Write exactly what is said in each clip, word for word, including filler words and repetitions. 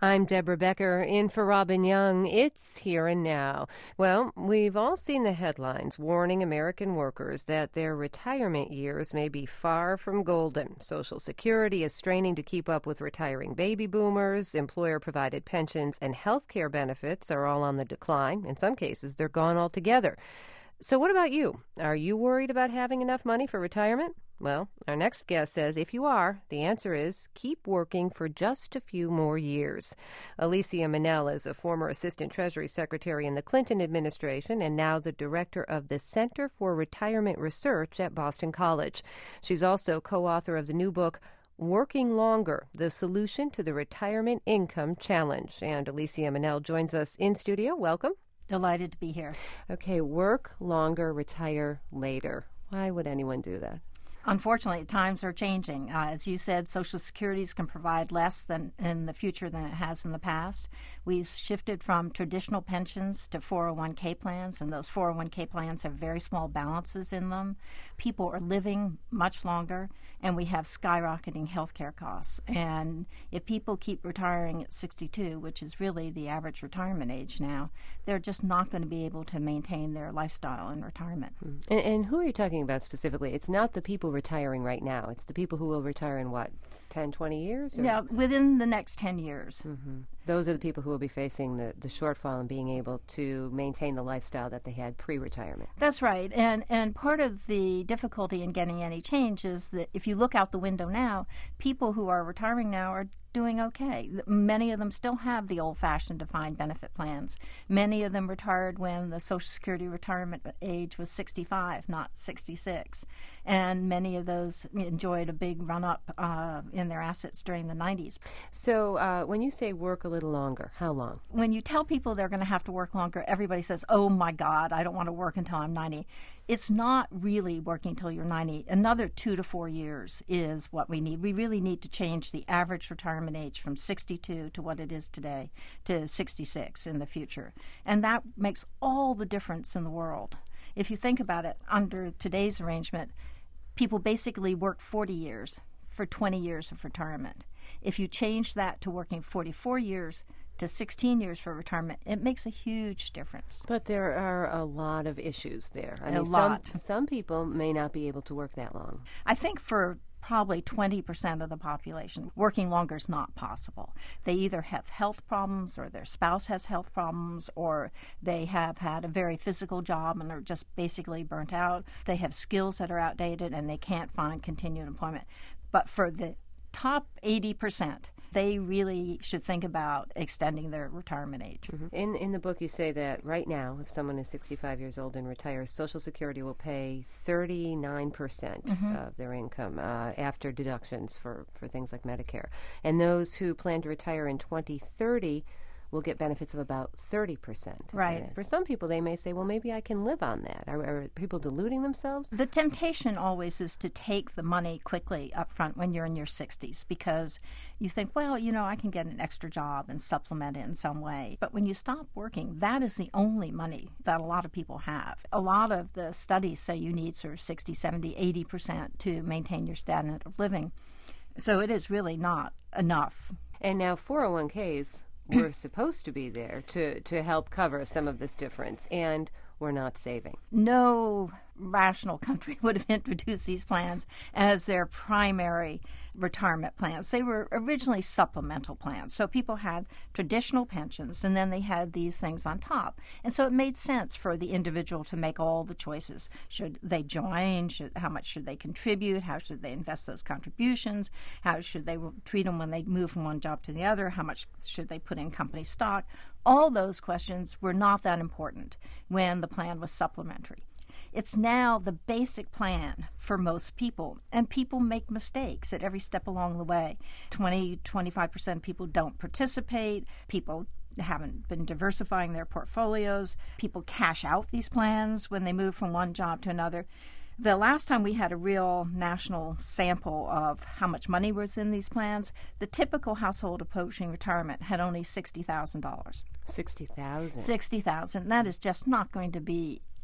I'm Deborah Becker, in for Robin Young. It's Here and Now. Well, we've all seen the headlines warning American workers that their retirement years may be far from golden. Social Security is straining to keep up with retiring baby boomers. Employer-provided pensions and health care benefits are all on the decline. In some cases, they're gone altogether. So what about you? Are you worried about having enough money for retirement? Well, our next guest says if you are, the answer is keep working for just a few more years. Alicia Manel is a former Assistant Treasury Secretary in the Clinton administration and now the director of the Center for Retirement Research at Boston College. She's also co-author of the new book, Working Longer, the Solution to the Retirement Income Challenge. And Alicia Manel joins us in studio. Welcome. Delighted to be here. Okay, work longer, retire later. Why would anyone do that? Unfortunately, times are changing. Uh, as you said, Social Security can provide less than in the future than it has in the past. We've shifted from traditional pensions to four oh one k plans, and those four oh one k plans have very small balances in them. People are living much longer, and we have skyrocketing health care costs. And if people keep retiring at sixty-two, which is really the average retirement age now, they're just not going to be able to maintain their lifestyle in retirement. Mm. And, and who are you talking about specifically? It's not the people retiring right now. It's the people who will retire in what, ten, twenty years? Or? Yeah, within the next ten years. Mm-hmm. Those are the people who will be facing the, the shortfall in being able to maintain the lifestyle that they had pre-retirement. That's right. And and part of the difficulty in getting any change is that if you look out the window now, people who are retiring now are doing okay. Many of them still have the old-fashioned defined benefit plans. Many of them retired when the Social Security retirement age was sixty-five, not sixty-six. And many of those enjoyed a big run-up uh, in their assets during the nineties. So uh, when you say work a little longer, how long? When you tell people they're going to have to work longer, everybody says, oh, my God, I don't want to work until I'm ninety. It's not really working until you're ninety. Another two to four years is what we need. We really need to change the average retirement age from sixty-two to what it is today to sixty-six in the future. And that makes all the difference in the world. If you think about it, under today's arrangement, people basically work forty years for twenty years of retirement. If you change that to working forty-four years to sixteen years for retirement, it makes a huge difference. But there are a lot of issues there. I a mean, lot. Some, some people may not be able to work that long. I think for probably twenty percent of the population, working longer is not possible. They either have health problems or their spouse has health problems or they have had a very physical job and are just basically burnt out. They have skills that are outdated and they can't find continued employment. But for the top eighty percent, they really should think about extending their retirement age. Mm-hmm. In in the book, you say that right now, if someone is sixty-five years old and retires, Social Security will pay thirty-nine percent mm-hmm. of their income uh, after deductions for, for things like Medicare. And those who plan to retire in twenty thirty will get benefits of about thirty percent. Right. For some people, they may say, well, maybe I can live on that. Are, are people deluding themselves? The temptation always is to take the money quickly up front when you're in your sixties because you think, well, you know, I can get an extra job and supplement it in some way. But when you stop working, that is the only money that a lot of people have. A lot of the studies say you need sort of sixty, seventy, eighty percent to maintain your standard of living. So it is really not enough. And now four oh one k's we're supposed to be there to, to help cover some of this difference, and we're not saving. No rational country would have introduced these plans as their primary retirement plans. They were originally supplemental plans. So people had traditional pensions, and then they had these things on top. And so it made sense for the individual to make all the choices. Should they join? Should, how much should they contribute? How should they invest those contributions? How should they treat them when they move from one job to the other? How much should they put in company stock? All those questions were not that important when the plan was supplementary. It's now the basic plan for most people, and people make mistakes at every step along the way. twenty, twenty-five percent of people don't participate. People haven't been diversifying their portfolios. People cash out these plans when they move from one job to another. The last time we had a real national sample of how much money was in these plans, the typical household approaching retirement had only sixty thousand dollars. sixty thousand dollars? sixty thousand dollars. That is just not going to be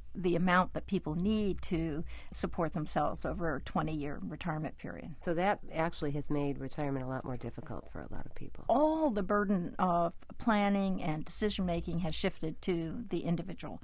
the amount that people need to support themselves over a twenty-year retirement period. So that actually has made retirement a lot more difficult for a lot of people. All the burden of planning and decision-making has shifted to the individual.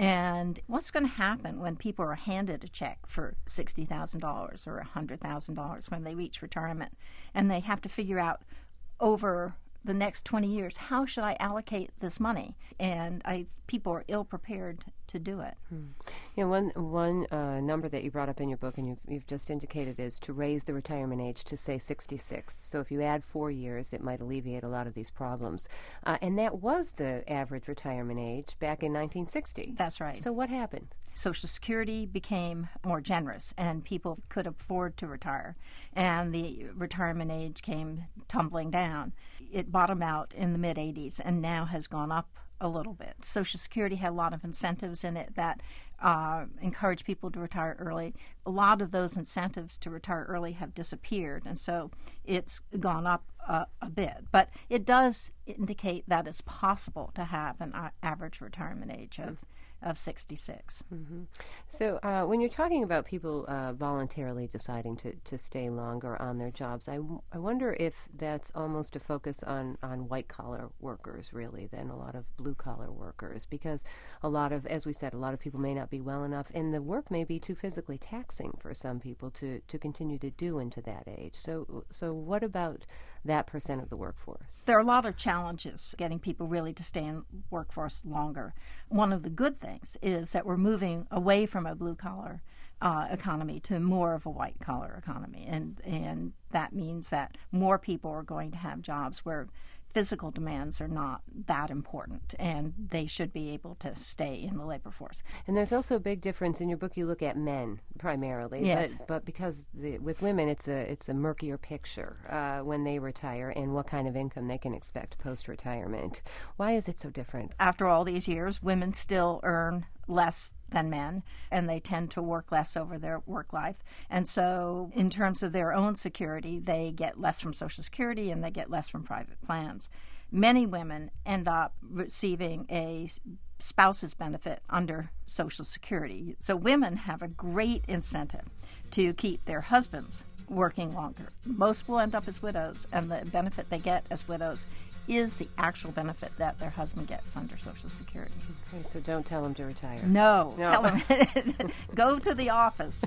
And what's going to happen when people are handed a check for sixty thousand dollars or one hundred thousand dollars when they reach retirement, and they have to figure out over the next twenty years, how should I allocate this money? And I, people are ill-prepared to do it. Hmm. You know, one one uh, number that you brought up in your book, and you've, you've just indicated, is to raise the retirement age to, say, sixty-six. So if you add four years, it might alleviate a lot of these problems. Uh, and that was the average retirement age back in nineteen sixty. That's right. So what happened? Social Security became more generous, and people could afford to retire. And the retirement age came tumbling down. It bottomed out in the mid-eighties and now has gone up a little bit. Social Security had a lot of incentives in it that uh, encourage people to retire early. A lot of those incentives to retire early have disappeared, and so it's gone up uh, a bit. But it does indicate that it's possible to have an uh, average retirement age of of sixty-six. Mm-hmm. So uh, when you're talking about people uh, voluntarily deciding to, to stay longer on their jobs, I, w- I wonder if that's almost a focus on, on white-collar workers, really, than a lot of blue-collar workers, because a lot of, as we said, a lot of people may not be well enough, and the work may be too physically taxing for some people to, to continue to do into that age. So, so what about that percent of the workforce? There are a lot of challenges getting people really to stay in the workforce longer. One of the good things is that we're moving away from a blue-collar uh, economy to more of a white-collar economy, and and that means that more people are going to have jobs where physical demands are not that important, and they should be able to stay in the labor force. And there's also a big difference. In your book, you look at men primarily, yes. but, but because the, with women, it's a it's a murkier picture uh, when they retire and what kind of income they can expect post-retirement. Why is it so different? After all these years, women still earn less than men, and they tend to work less over their work life. And so in terms of their own security, they get less from Social Security and they get less from private plans. Many women end up receiving a spouse's benefit under Social Security. So women have a great incentive to keep their husbands working longer. Most will end up as widows, and the benefit they get as widows is the actual benefit that their husband gets under Social Security. Okay, so don't tell them to retire. No, no. Tell them go to the office.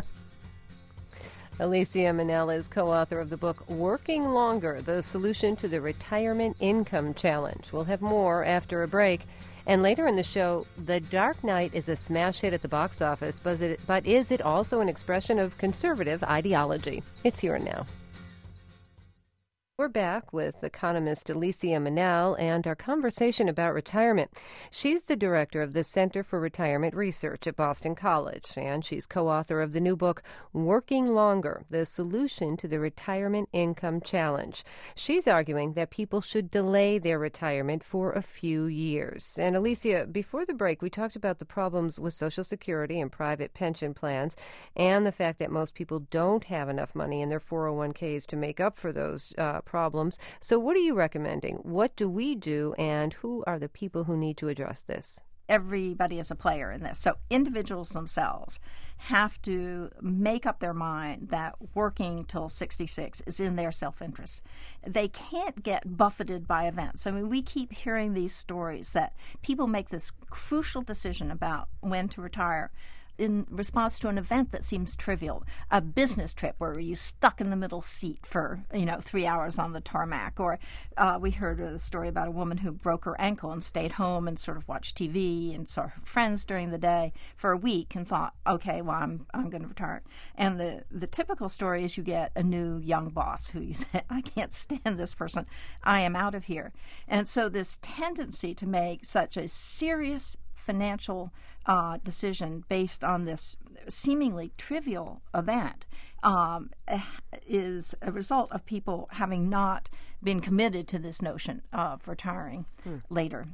Alicia Manel is co-author of the book Working Longer, The Solution to the Retirement Income Challenge. We'll have more after a break. And later in the show, The Dark Knight is a smash hit at the box office, but is it, but is it also an expression of conservative ideology? It's Here and Now. We're back with economist Alicia Manel and our conversation about retirement. She's the director of the Center for Retirement Research at Boston College, and she's co-author of the new book, Working Longer, The Solution to the Retirement Income Challenge. She's arguing that people should delay their retirement for a few years. And Alicia, before the break, we talked about the problems with Social Security and private pension plans and the fact that most people don't have enough money in their four oh one k's to make up for those uh, problems. So what are you recommending? What do we do, and who are the people who need to address this? Everybody is a player in this. So individuals themselves have to make up their mind that working till sixty-six is in their self-interest. They can't get buffeted by events. I mean, we keep hearing these stories that people make this crucial decision about when to retire in response to an event that seems trivial, a business trip where you're stuck in the middle seat for, you know, three hours on the tarmac. Or uh, we heard a story about a woman who broke her ankle and stayed home and sort of watched T V and saw her friends during the day for a week and thought, okay, well, I'm I'm going to retire. And the, the typical story is you get a new young boss who you say, I can't stand this person. I am out of here. And so this tendency to make such a serious financial uh, decision based on this seemingly trivial event um, is a result of people having not been committed to this notion of retiring hmm. later.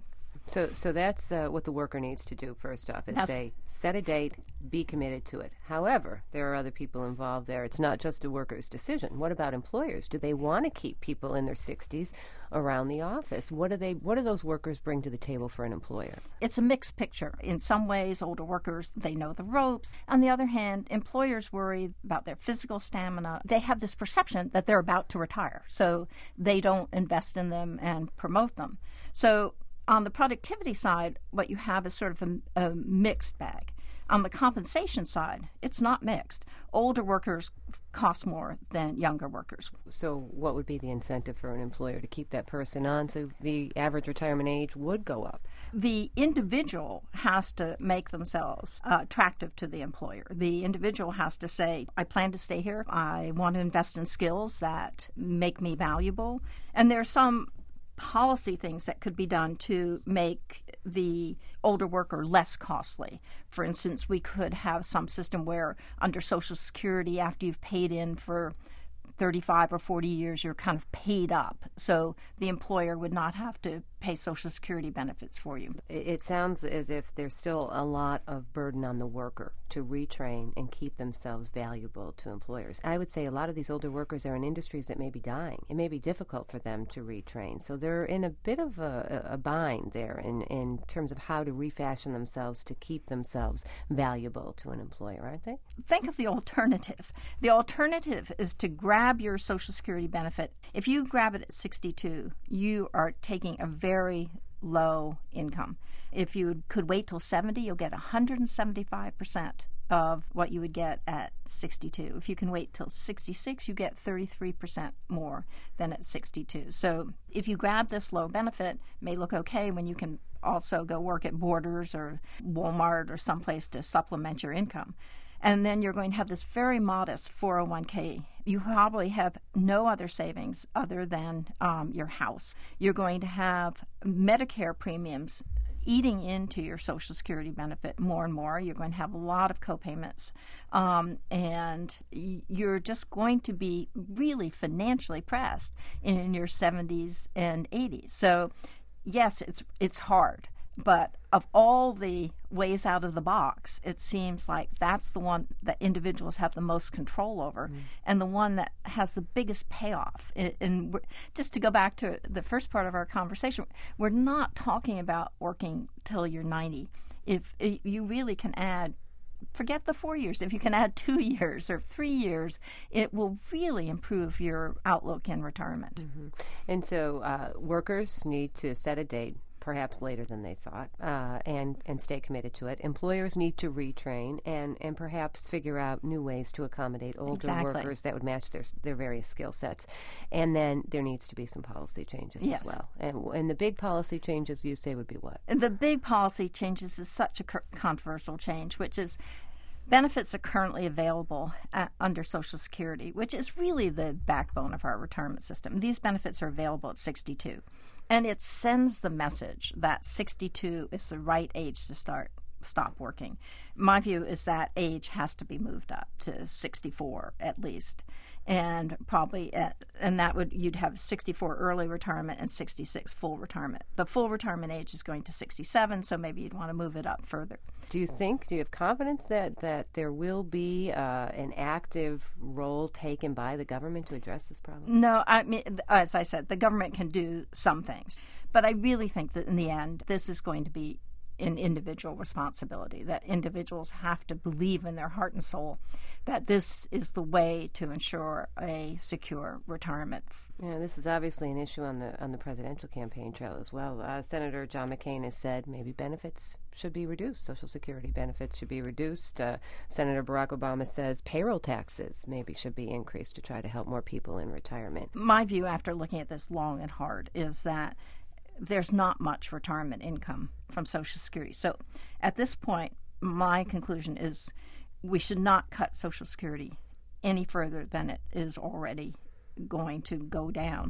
So, so that's uh, what the worker needs to do first off, is That's- say, set a date, be committed to it. However, there are other people involved there. It's not just a worker's decision. What about employers? Do they want to keep people in their sixties around the office? What do they? What do those workers bring to the table for an employer? It's a mixed picture. In some ways, older workers, they know the ropes. On the other hand, employers worry about their physical stamina. They have this perception that they're about to retire, so they don't invest in them and promote them. So on the productivity side, what you have is sort of a, a mixed bag. On the compensation side, it's not mixed. Older workers cost more than younger workers. So what would be the incentive for an employer to keep that person on so the average retirement age would go up? The individual has to make themselves uh, attractive to the employer. The individual has to say, I plan to stay here. I want to invest in skills that make me valuable. And there are some policy things that could be done to make the older worker less costly. For instance, we could have some system where under Social Security, after you've paid in for thirty-five or forty years, you're kind of paid up. So the employer would not have to pay Social Security benefits for you. It, it sounds as if there's still a lot of burden on the worker to retrain and keep themselves valuable to employers. I would say a lot of these older workers are in industries that may be dying. It may be difficult for them to retrain. So they're in a bit of a, a bind there in, in terms of how to refashion themselves to keep themselves valuable to an employer, aren't they? Think of the alternative. The alternative is to grab your Social Security benefit. If you grab it at sixty-two, you are taking a very low income. If you could wait till seventy, you'll get one hundred seventy-five percent of what you would get at sixty-two. If you can wait till sixty-six, you get thirty-three percent more than at sixty-two. So if you grab this low benefit, it may look okay when you can also go work at Borders or Walmart or someplace to supplement your income. And then you're going to have this very modest four oh one k. You probably have no other savings other than um, your house. You're going to have Medicare premiums eating into your Social Security benefit more and more. You're going to have a lot of copayments. Um, and you're just going to be really financially pressed in your seventies and eighties. So, yes, it's it's hard. But of all the ways out of the box, it seems like that's the one that individuals have the most control over mm. and the one that has the biggest payoff. And, and just to go back to the first part of our conversation, we're not talking about working till you're ninety. If, if you really can add, forget the four years, if you can add two years or three years, it will really improve your outlook in retirement. Mm-hmm. And so uh, workers need to set a date, perhaps later than they thought, uh, and, and stay committed to it. Employers need to retrain and, and perhaps figure out new ways to accommodate older exactly. workers that would match their their various skill sets. And then there needs to be some policy changes yes. as well. And, and the big policy changes, you say, would be what? And the big policy changes is such a controversial change, which is benefits are currently available at, under Social Security, which is really the backbone of our retirement system. These benefits are available at sixty-two. And it sends the message that sixty-two is the right age to start stop working. My view is that age has to be moved up to sixty-four at least, and probably at, and that would you'd have sixty-four early retirement and sixty-six full retirement. The full retirement age is going to sixty-seven, so maybe you'd want to move it up further. Do you think, do you have confidence that, that there will be uh, an active role taken by the government to address this problem? No, I mean, as I said, the government can do some things. But I really think that in the end, this is going to be an individual responsibility, that individuals have to believe in their heart and soul that this is the way to ensure a secure retirement. Yeah, this is obviously an issue on the on the presidential campaign trail as well. Uh, Senator John McCain has said maybe benefits should be reduced. Social Security benefits should be reduced. Uh, Senator Barack Obama says payroll taxes maybe should be increased to try to help more people in retirement. My view after looking at this long and hard is that there's not much retirement income from Social Security. So at this point, my conclusion is we should not cut Social Security any further than it is already going to go down.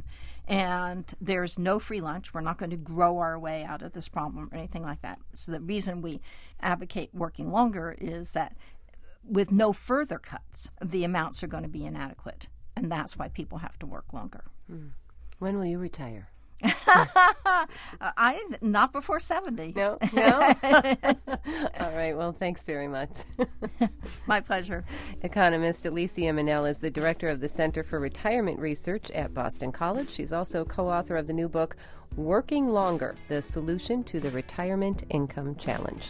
And there's no free lunch. We're not going to grow our way out of this problem or anything like that. So the reason we advocate working longer is that with no further cuts, the amounts are going to be inadequate. And that's why people have to work longer. Hmm. When will you retire? I not before seventy. No, no. All right. Well, thanks very much. My pleasure. Economist Alicia Manel is the director of the Center for Retirement Research at Boston College. She's also co-author of the new book, Working Longer: The Solution to the Retirement Income Challenge.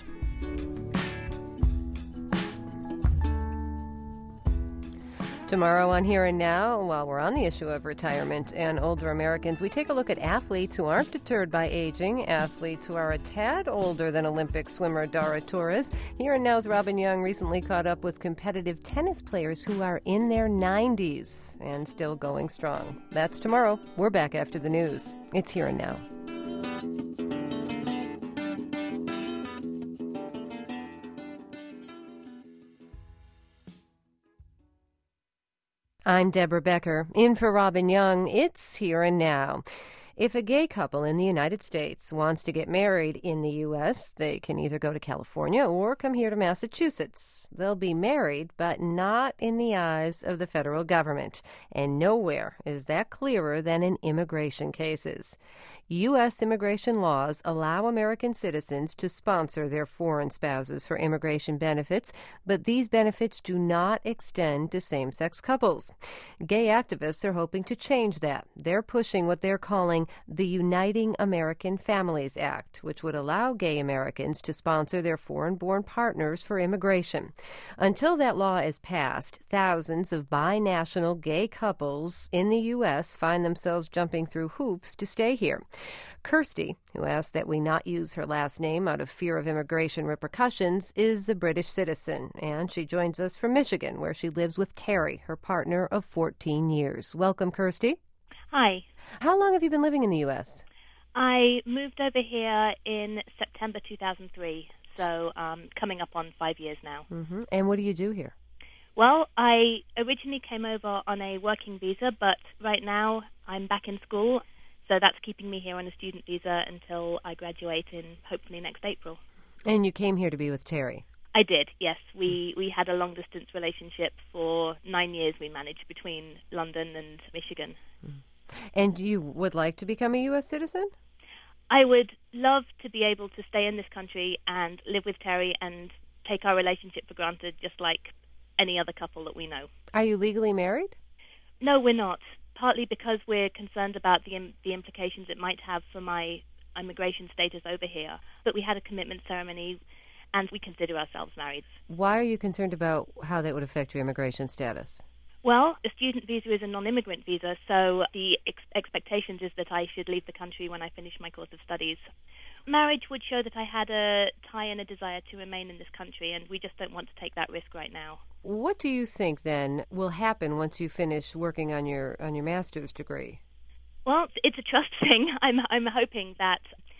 Tomorrow on Here and Now, while we're on the issue of retirement and older Americans, we take a look at athletes who aren't deterred by aging, athletes who are a tad older than Olympic swimmer Dara Torres. Here and Now's Robin Young recently caught up with competitive tennis players who are in their nineties and still going strong. That's tomorrow. We're back after the news. It's Here and Now. I'm Deborah Becker. In for Robin Young, it's Here and Now. If a gay couple in the United States wants to get married in the U S, they can either go to California or come here to Massachusetts. They'll be married, but not in the eyes of the federal government. And nowhere is that clearer than in immigration cases. U S immigration laws allow American citizens to sponsor their foreign spouses for immigration benefits, but these benefits do not extend to same-sex couples. Gay activists are hoping to change that. They're pushing what they're calling the Uniting American Families Act, which would allow gay Americans to sponsor their foreign-born partners for immigration. Until that law is passed, thousands of binational gay couples in the U S find themselves jumping through hoops to stay here. Kirsty, who asked that we not use her last name out of fear of immigration repercussions, is a British citizen, and she joins us from Michigan, where she lives with Terry, her partner of fourteen years. Welcome, Kirsty. Hi. How long have you been living in the U S? I moved over here in September two thousand three, so um, coming up on five years now. Mm-hmm. And what do you do here? Well, I originally came over on a working visa, but right now I'm back in school. So that's keeping me here on a student visa until I graduate in hopefully next April. And you came here to be with Terry? I did, yes. We we had a long-distance relationship for nine years we managed between London and Michigan. And you would like to become a U S citizen? I would love to be able to stay in this country and live with Terry and take our relationship for granted just like any other couple that we know. Are you legally married? No, we're not. Partly because we're concerned about the im- the implications it might have for my immigration status over here. But we had a commitment ceremony, and we consider ourselves married. Why are you concerned about how that would affect your immigration status? Well, a student visa is a non-immigrant visa, so the ex- expectations is that I should leave the country when I finish my course of studies. Marriage would show that I had a tie and a desire to remain in this country, and we just don't want to take that risk right now. What do you think, then, will happen once you finish working on your on your master's degree? Well, it's a trust thing. I'm I'm hoping that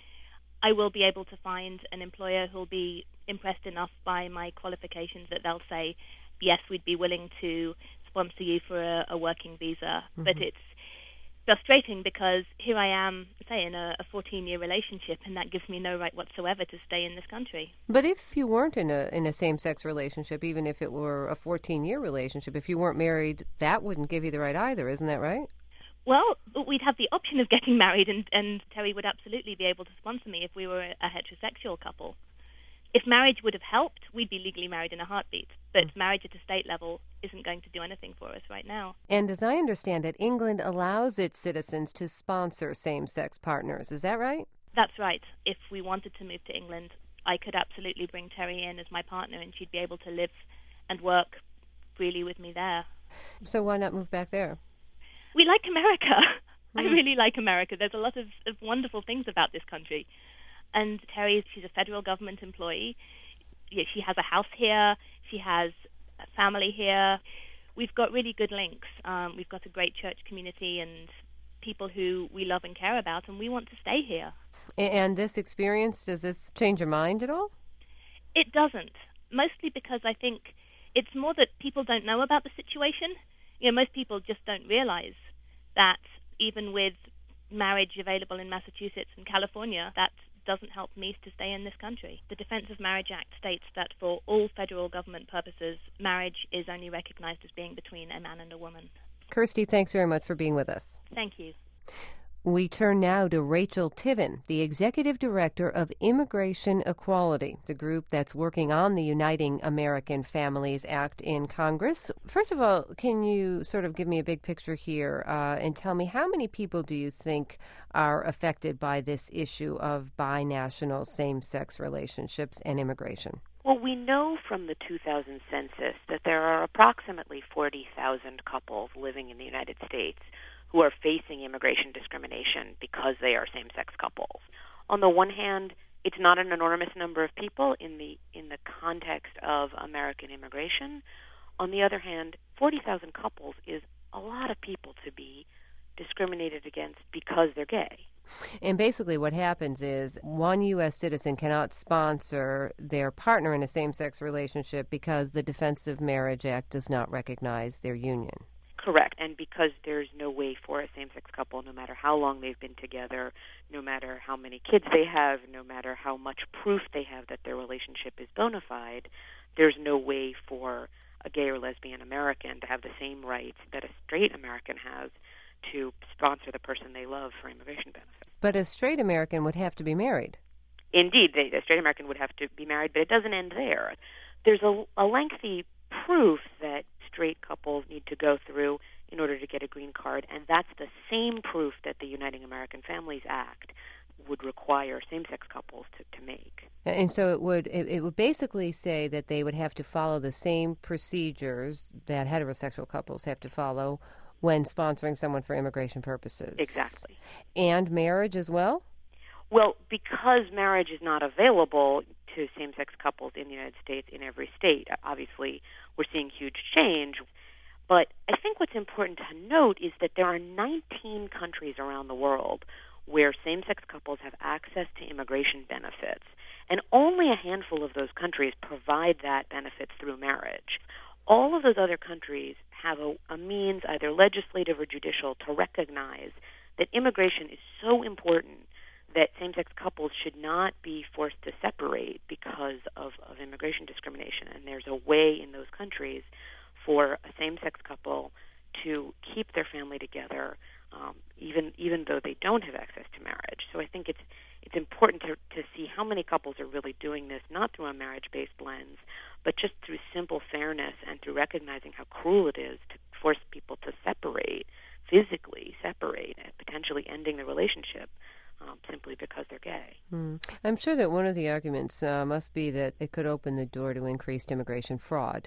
I will be able to find an employer who'll be impressed enough by my qualifications that they'll say, yes, we'd be willing to sponsor you for a, a working visa. Mm-hmm. But it's frustrating because here I am, say, in a fourteen-year relationship, and that gives me no right whatsoever to stay in this country. But if you weren't in a in a same-sex relationship, even if it were a fourteen-year relationship, if you weren't married, that wouldn't give you the right either, isn't that right? Well, we'd have the option of getting married, and, and Terry would absolutely be able to sponsor me if we were a heterosexual couple. If marriage would have helped, we'd be legally married in a heartbeat. But mm. marriage at a state level isn't going to do anything for us right now. And as I understand it, England allows its citizens to sponsor same-sex partners. Is that right? That's right. If we wanted to move to England, I could absolutely bring Terry in as my partner, and she'd be able to live and work freely with me there. So why not move back there? We like America. Mm. I really like America. There's a lot of, of wonderful things about this country. And Terry, she's a federal government employee. She has a house here. She has a family here. We've got really good links. Um, we've got a great church community and people who we love and care about, and we want to stay here. And this experience, does this change your mind at all? It doesn't, mostly because I think it's more that people don't know about the situation. You know, most people just don't realize that even with marriage available in Massachusetts and California, that doesn't help me to stay in this country. The Defense of Marriage Act states that for all federal government purposes, marriage is only recognized as being between a man and a woman. Kirsty, thanks very much for being with us. Thank you. We turn now to Rachel Tiven, the Executive Director of Immigration Equality, the group that's working on the Uniting American Families Act in Congress. First of all, can you sort of give me a big picture here uh, and tell me how many people do you think are affected by this issue of binational same-sex relationships and immigration? Well, we know from the two thousand census that there are approximately forty thousand couples living in the United States who are facing immigration discrimination because they are same-sex couples. On the one hand, it's not an enormous number of people in the in the context of American immigration. On the other hand, forty thousand couples is a lot of people to be discriminated against because they're gay. And basically what happens is one U S citizen cannot sponsor their partner in a same-sex relationship because the Defense of Marriage Act does not recognize their union. Correct, and because there's no way for a same-sex couple, no matter how long they've been together, no matter how many kids they have, no matter how much proof they have that their relationship is bona fide, there's no way for a gay or lesbian American to have the same rights that a straight American has to sponsor the person they love for immigration benefits. But a straight American would have to be married. Indeed, they, a straight American would have to be married, but it doesn't end there. There's a, a lengthy proof that straight couples need to go through in order to get a green card, and that's the same proof that the Uniting American Families Act would require same-sex couples to, to make. And so it would it, it would basically say that they would have to follow the same procedures that heterosexual couples have to follow when sponsoring someone for immigration purposes. Exactly. And marriage as well? Well, because marriage is not available to same-sex couples in the United States in every state, obviously we're seeing huge change. But I think what's important to note is that there are nineteen countries around the world where same-sex couples have access to immigration benefits, and only a handful of those countries provide that benefits through marriage. All of those other countries have a, a means, either legislative or judicial, to recognize that immigration is so important that same-sex couples should not be forced to separate because of, of immigration discrimination. And there's a way in those countries for a same-sex couple to keep their family together, um, even even though they don't have access to marriage. So I think it's it's important to, to see how many couples are really doing this, not through a marriage-based lens, but just through simple fairness and through recognizing how cruel it is to force people to separate, physically separate, and potentially ending the relationship um, simply because they're gay. Hmm. I'm sure that one of the arguments uh, must be that it could open the door to increased immigration fraud.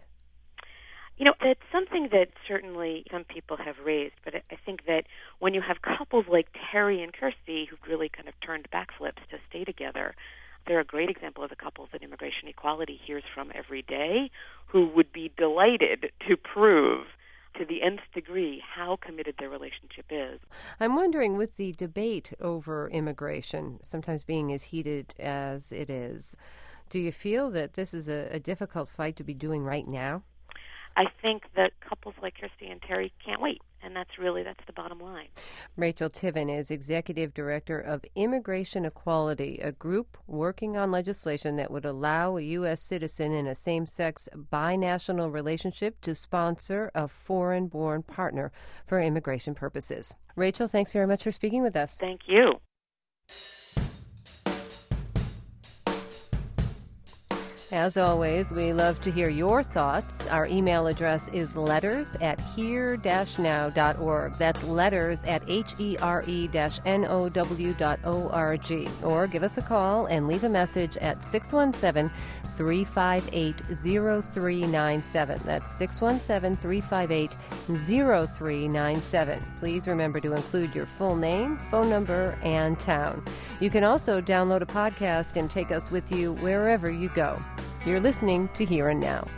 You know, it's something that certainly some people have raised, but I think that when you have couples like Terry and Kirsty who've really kind of turned backflips to stay together, they're a great example of the couples that Immigration Equality hears from every day, who would be delighted to prove to the nth degree how committed their relationship is. I'm wondering, with the debate over immigration sometimes being as heated as it is, do you feel that this is a, a difficult fight to be doing right now? I think that couples like Kirsty and Terry can't wait, and that's really, that's the bottom line. Rachel Tiven is Executive Director of Immigration Equality, a group working on legislation that would allow a U S citizen in a same-sex binational relationship to sponsor a foreign-born partner for immigration purposes. Rachel, thanks very much for speaking with us. Thank you. As always, we love to hear your thoughts. Our email address is letters at here dash now dot org. That's letters at H E R E dash N O W dot O R G. Or give us a call and leave a message at six one seven, three five eight, zero three nine seven. That's six one seven, three five eight, zero three nine seven. Please remember to include your full name, phone number, and town. You can also download a podcast and take us with you wherever you go. You're listening to Here and Now.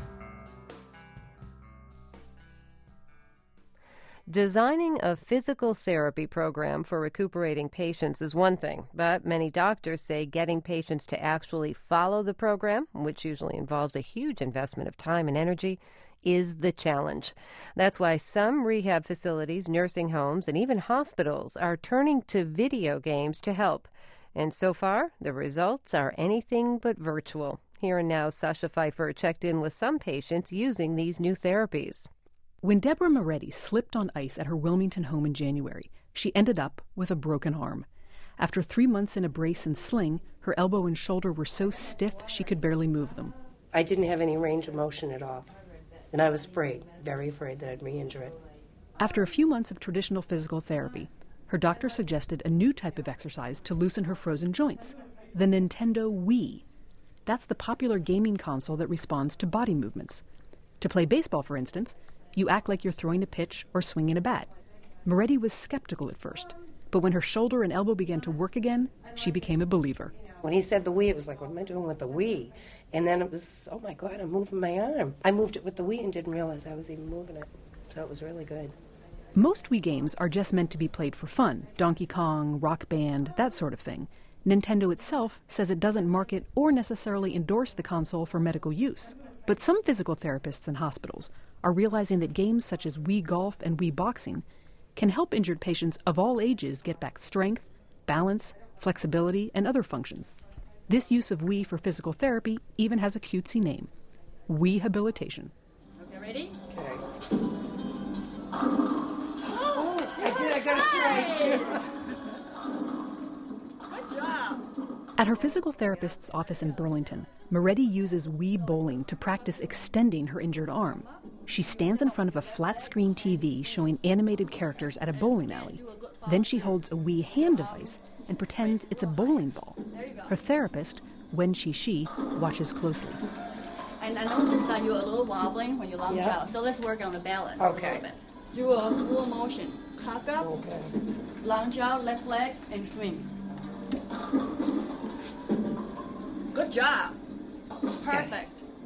Designing a physical therapy program for recuperating patients is one thing, but many doctors say getting patients to actually follow the program, which usually involves a huge investment of time and energy, is the challenge. That's why some rehab facilities, nursing homes, and even hospitals are turning to video games to help. And so far, the results are anything but virtual. Here and Now, Sasha Pfeiffer checked in with some patients using these new therapies. When Deborah Moretti slipped on ice at her Wilmington home in January, she ended up with a broken arm. After three months in a brace and sling, her elbow and shoulder were so stiff she could barely move them. I didn't have any range of motion at all, and I was afraid, very afraid that I'd re-injure it. After a few months of traditional physical therapy, her doctor suggested a new type of exercise to loosen her frozen joints, the Nintendo Wii. That's the popular gaming console that responds to body movements. To play baseball, for instance, you act like you're throwing a pitch or swinging a bat. Moretti was skeptical at first, but when her shoulder and elbow began to work again, she became a believer. When he said the Wii, it was like, what am I doing with the Wii? And then it was, oh my God, I'm moving my arm. I moved it with the Wii and didn't realize I was even moving it. So it was really good. Most Wii games are just meant to be played for fun. Donkey Kong, Rock Band, that sort of thing. Nintendo itself says it doesn't market or necessarily endorse the console for medical use. But some physical therapists and hospitals are realizing that games such as Wii Golf and Wii Boxing can help injured patients of all ages get back strength, balance, flexibility, and other functions. This use of Wii for physical therapy even has a cutesy name, Wii-habilitation. Okay, ready? Okay. Oh, I did, I got it straight. Good job. At her physical therapist's office in Burlington, Moretti uses Wii bowling to practice extending her injured arm. She stands in front of a flat-screen T V showing animated characters at a bowling alley. Then she holds a Wii hand device and pretends it's a bowling ball. Her therapist, Wen Shi, watches closely. And I noticed that you're a little wobbling when you lunge Yeah. out, so let's work on the balance Okay. a little bit. Do a full motion. Cock up, Okay. lunge out, left leg, and swing. Good job. Perfect.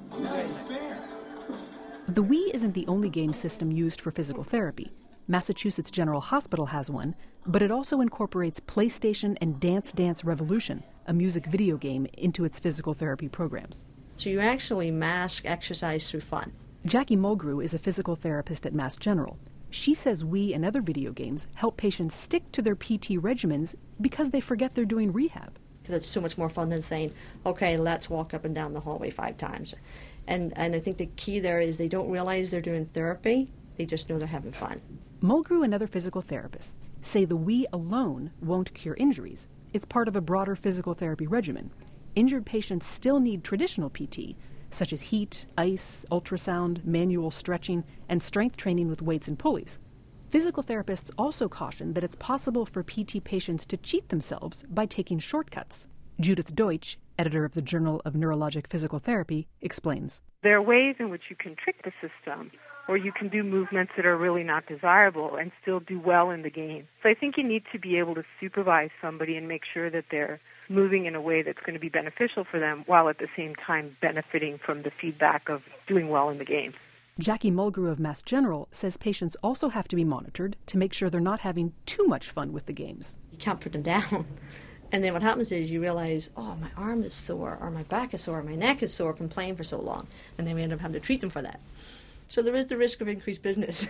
The Wii isn't the only game system used for physical therapy. Massachusetts General Hospital has one, but it also incorporates PlayStation and Dance Dance Revolution, a music video game, into its physical therapy programs. So you actually mask exercise through fun. Jackie Mulgrew is a physical therapist at Mass General. She says Wii and other video games help patients stick to their P T regimens because they forget they're doing rehab. That's so much more fun than saying, okay, let's walk up and down the hallway five times. And, and I think the key there is they don't realize they're doing therapy. They just know they're having fun. Mulgrew and other physical therapists say the Wii alone won't cure injuries. It's part of a broader physical therapy regimen. Injured patients still need traditional P T, such as heat, ice, ultrasound, manual stretching, and strength training with weights and pulleys. Physical therapists also caution that it's possible for P T patients to cheat themselves by taking shortcuts. Judith Deutsch, editor of the Journal of Neurologic Physical Therapy, explains. There are ways in which you can trick the system, or you can do movements that are really not desirable and still do well in the game. So I think you need to be able to supervise somebody and make sure that they're moving in a way that's going to be beneficial for them while at the same time benefiting from the feedback of doing well in the game. Jackie Mulgrew of Mass General says patients also have to be monitored to make sure they're not having too much fun with the games. You can't put them down. And then what happens is you realize, oh, my arm is sore, or my back is sore, or my neck is sore from playing for so long. And then we end up having to treat them for that. So there is the risk of increased business.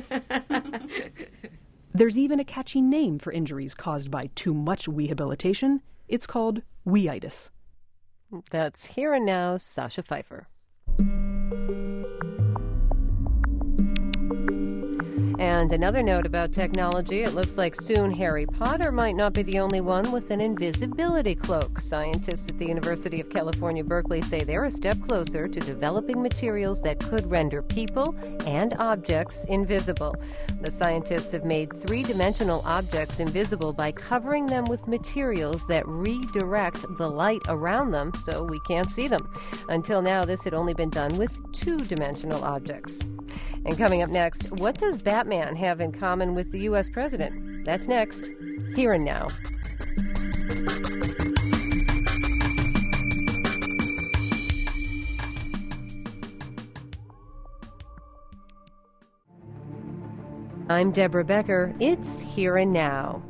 There's even a catchy name for injuries caused by too much rehabilitation. It's called Wii-itis. That's Here and Now, Sasha Pfeiffer. And another note about technology, it looks like soon Harry Potter might not be the only one with an invisibility cloak. Scientists at the University of California, Berkeley say they're a step closer to developing materials that could render people and objects invisible. The scientists have made three-dimensional objects invisible by covering them with materials that redirect the light around them so we can't see them. Until now, this had only been done with two-dimensional objects. And coming up next, what does Batman have in common with the U S president? That's next, Here and Now. I'm Deborah Becker. It's Here and Now.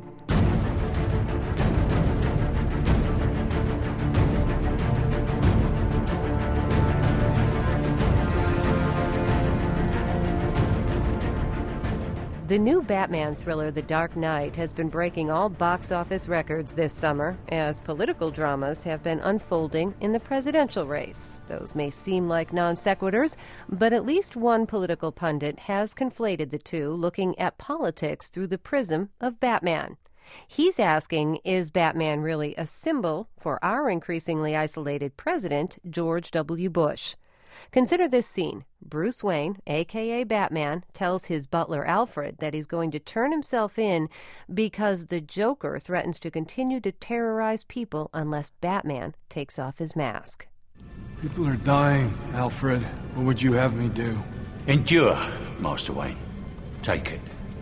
The new Batman thriller, The Dark Knight, has been breaking all box office records this summer as political dramas have been unfolding in the presidential race. Those may seem like non sequiturs, but at least one political pundit has conflated the two, looking at politics through the prism of Batman. He's asking, is Batman really a symbol for our increasingly isolated president, George W. Bush? Consider this scene. Bruce Wayne, a k a. Batman, tells his butler Alfred that he's going to turn himself in because the Joker threatens to continue to terrorize people unless Batman takes off his mask. People are dying, Alfred. What would you have me do? Endure, Master Wayne. Take it.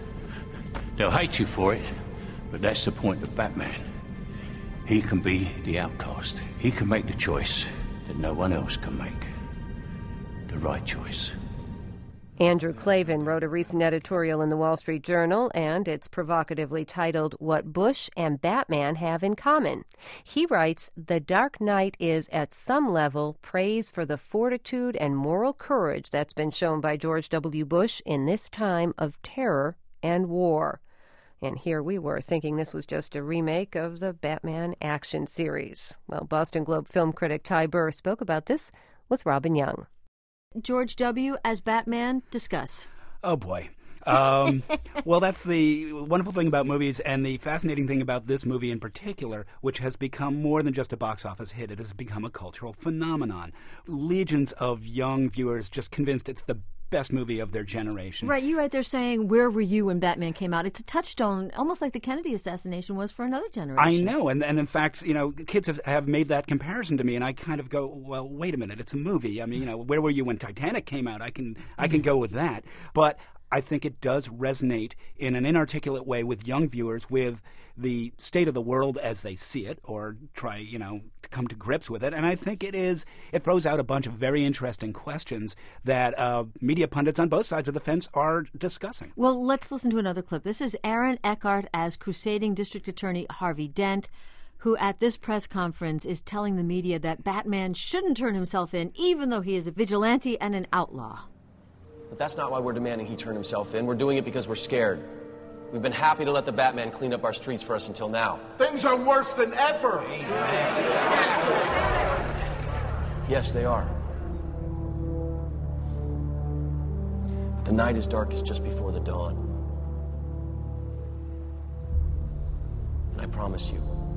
They'll hate you for it, but that's the point of Batman. He can be the outcast. He can make the choice that no one else can make. The right choice. Andrew Klavan wrote a recent editorial in the Wall Street Journal, and it's provocatively titled, What Bush and Batman Have in Common. He writes, The Dark Knight is, at some level, praise for the fortitude and moral courage that's been shown by George W. Bush in this time of terror and war. And here we were thinking this was just a remake of the Batman action series. Well, Boston Globe film critic Ty Burr spoke about this with Robin Young. George W. as Batman, discuss. Oh, boy. Um, well, that's the wonderful thing about movies, and the fascinating thing about this movie in particular, which has become more than just a box office hit. It has become a cultural phenomenon. Legions of young viewers just convinced it's the best movie of their generation. Right, you right there saying, where were you when Batman came out? It's a touchstone, almost like the Kennedy assassination was for another generation. I know, and, and in fact, you know, kids have, have made that comparison to me, and I kind of go, well, wait a minute, it's a movie. I mean, you know, where were you when Titanic came out? I can, I can go with that. But I think it does resonate in an inarticulate way with young viewers with the state of the world as they see it, or try, you know, to come to grips with it. And I think it is, it throws out a bunch of very interesting questions that uh, media pundits on both sides of the fence are discussing. Well, let's listen to another clip. This is Aaron Eckhart as crusading District Attorney Harvey Dent, who at this press conference is telling the media that Batman shouldn't turn himself in, even though he is a vigilante and an outlaw. But that's not why we're demanding he turn himself in. We're doing it because we're scared. We've been happy to let the Batman clean up our streets for us until now. Things are worse than ever. Yes, they are. But the night is darkest just before the dawn. And I promise you,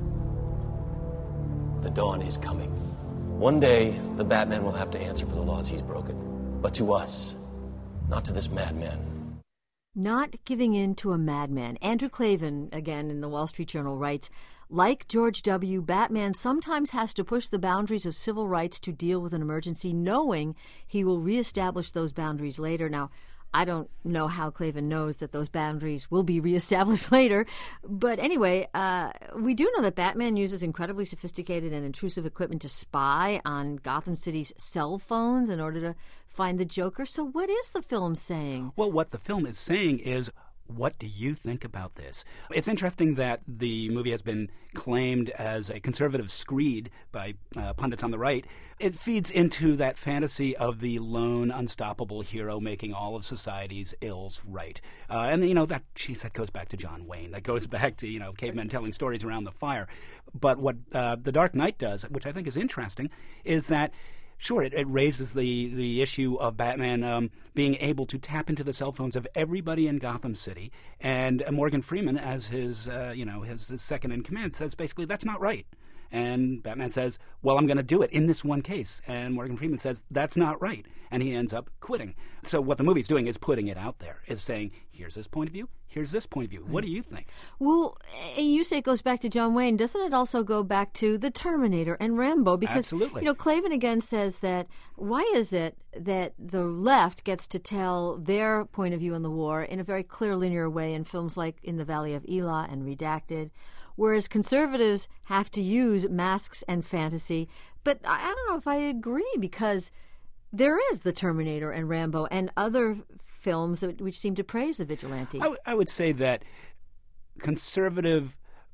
the dawn is coming. One day, the Batman will have to answer for the laws he's broken. But to us, not to this madman. Not giving in to a madman. Andrew Klavan, again in the Wall Street Journal, writes, like George W., Batman sometimes has to push the boundaries of civil rights to deal with an emergency, knowing he will reestablish those boundaries later. Now, I don't know how Klavan knows that those boundaries will be reestablished later. But anyway, uh, we do know that Batman uses incredibly sophisticated and intrusive equipment to spy on Gotham City's cell phones in order to find the Joker. So what is the film saying? Well, what the film is saying is, what do you think about this? It's interesting that the movie has been claimed as a conservative screed by uh, pundits on the right. It feeds into that fantasy of the lone, unstoppable hero making all of society's ills right. Uh, and, you know, that, geez, that goes back to John Wayne. That goes back to, you know, cavemen telling stories around the fire. But what uh, The Dark Knight does, which I think is interesting, is that Sure, it, it raises the, the issue of Batman um, being able to tap into the cell phones of everybody in Gotham City, and uh, Morgan Freeman, as his uh, you know his, his second in command, says basically that's not right. And Batman says, well, I'm going to do it in this one case. And Morgan Freeman says, that's not right. And he ends up quitting. So what the movie's doing is putting it out there, is saying, here's this point of view, here's this point of view. What do you think? Well, you say it goes back to John Wayne. Doesn't it also go back to The Terminator and Rambo? Because, Absolutely. you know, Klavan again says that why is it that the left gets to tell their point of view on the war in a very clear, linear way in films like In the Valley of Elah and Redacted, whereas conservatives have to use masks and fantasy? But I don't know if I agree, because there is The Terminator and Rambo and other films that, which seem to praise the vigilante. I, w- I would say that conservative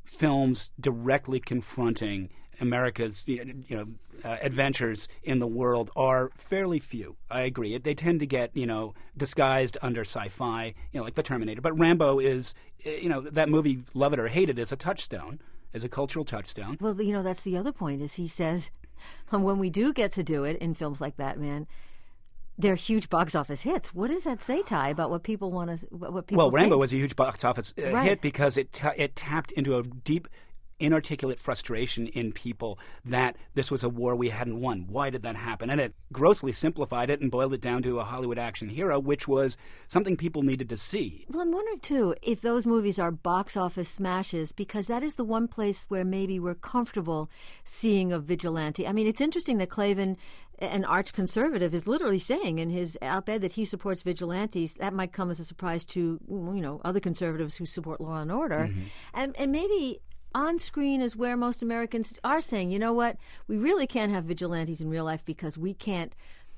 films directly confronting America's you know uh, adventures in the world are fairly few. I agree. They tend to get you know disguised under sci-fi, you know, like The Terminator. But Rambo is, you know, that movie, love it or hate it, is a touchstone, is a cultural touchstone. Well, you know, that's the other point. Is he says when we do get to do it in films like Batman, they're huge box office hits. What does that say, Ty, about what people want to? What people well, Rambo think? was a huge box office uh, right. hit because it ta- it tapped into a deep, inarticulate frustration in people that this was a war we hadn't won. Why did that happen? And it grossly simplified it and boiled it down to a Hollywood action hero, which was something people needed to see. Well, I'm wondering, too, if those movies are box office smashes, because that is the one place where maybe we're comfortable seeing a vigilante. I mean, it's interesting that Klavan, an arch-conservative, is literally saying in his op-ed that he supports vigilantes. That might come as a surprise to, you know, other conservatives who support law and order. Mm-hmm. And, and maybe on screen is where most Americans are saying, you know what, we really can't have vigilantes in real life because we can't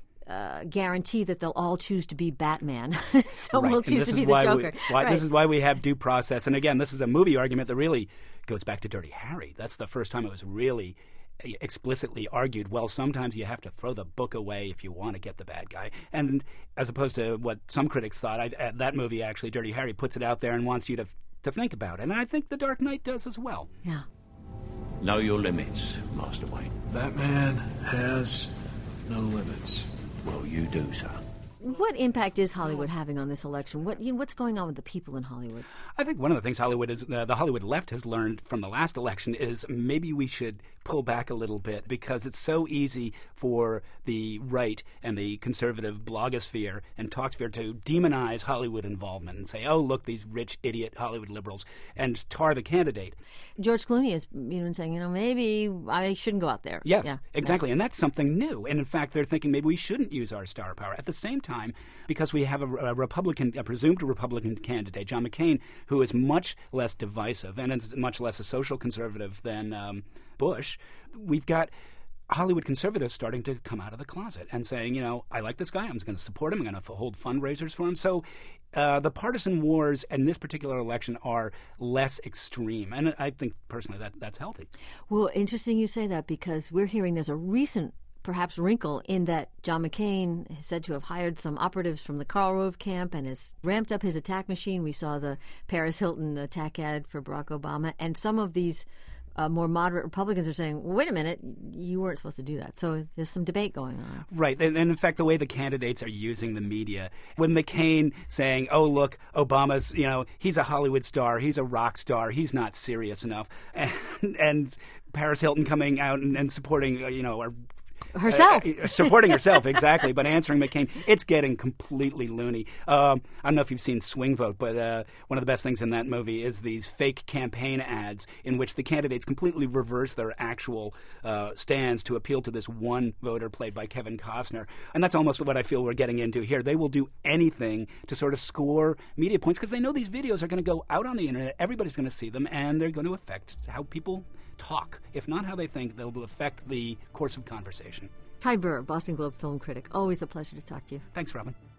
uh, guarantee that they'll all choose to be Batman. so right. we'll choose to be the Joker. We, why, right. This is why we have due process. And again, this is a movie argument that really goes back to Dirty Harry. That's the first time it was really explicitly argued, well, sometimes you have to throw the book away if you want to get the bad guy. And as opposed to what some critics thought, I, uh, that movie, actually, Dirty Harry, puts it out there and wants you to to think about it. And I think The Dark Knight does as well. Yeah. Know your limits, Master Wayne. Batman has no limits. Well, you do, sir. What impact is Hollywood having on this election? What you know, what's going on with the people in Hollywood? I think one of the things Hollywood is uh, the Hollywood left has learned from the last election is maybe we should pull back a little bit because it's so easy for the right and the conservative blogosphere and talksphere to demonize Hollywood involvement and say, oh, look, these rich, idiot Hollywood liberals, and tar the candidate. George Clooney has been saying, you know, maybe I shouldn't go out there. Yes, yeah. exactly. And that's something new. And in fact, they're thinking maybe we shouldn't use our star power. At the same time, because we have a, a Republican, a presumed Republican candidate, John McCain, who is much less divisive and is much less a social conservative than um, Bush, we've got Hollywood conservatives starting to come out of the closet and saying, you know, I like this guy. I'm going to support him. I'm going to hold fundraisers for him. So uh, the partisan wars in this particular election are less extreme. And I think, personally, that that's healthy. Well, interesting you say that because we're hearing there's a recent perhaps wrinkle in that John McCain is said to have hired some operatives from the Karl Rove camp and has ramped up his attack machine. We saw the Paris Hilton attack ad for Barack Obama. And some of these Uh, more moderate Republicans are saying, well, wait a minute, you weren't supposed to do that. So there's some debate going on. Right. And, and in fact, the way the candidates are using the media, with McCain saying, oh, look, Obama's, you know, he's a Hollywood star, he's a rock star, he's not serious enough. And, and Paris Hilton coming out and, and supporting, uh, you know, our herself. Uh, supporting herself, exactly, but answering McCain. It's getting completely loony. Um, I don't know if you've seen Swing Vote, but uh, one of the best things in that movie is these fake campaign ads in which the candidates completely reverse their actual uh, stands to appeal to this one voter played by Kevin Costner. And that's almost what I feel we're getting into here. They will do anything to sort of score media points because they know these videos are going to go out on the internet. Everybody's going to see them, and they're going to affect how people talk. If not how they think, they'll affect the course of conversation. Ty Burr, Boston Globe film critic. Always a pleasure to talk to you. Thanks, Robin.